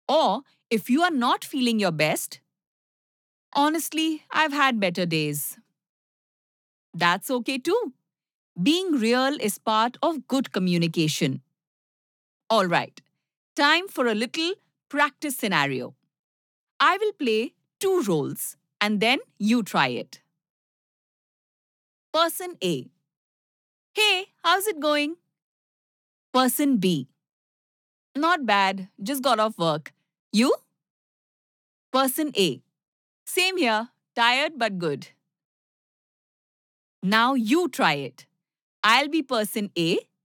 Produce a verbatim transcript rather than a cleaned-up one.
Or if you are not feeling your best, honestly, I've had better days. That's okay too. Being real is part of good communication. All right, time for a little practice scenario. I will play two roles and then you try it. Person A. Hey, how's it going? Person B. Not bad, just got off work. You? Person A. Same here, tired but good. Now you try it. I'll be person A